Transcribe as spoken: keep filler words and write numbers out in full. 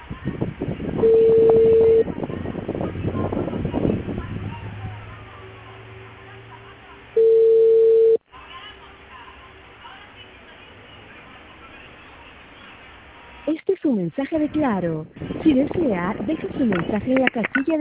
Este es un mensaje de Claro. Si desea, deje su mensaje en la casilla de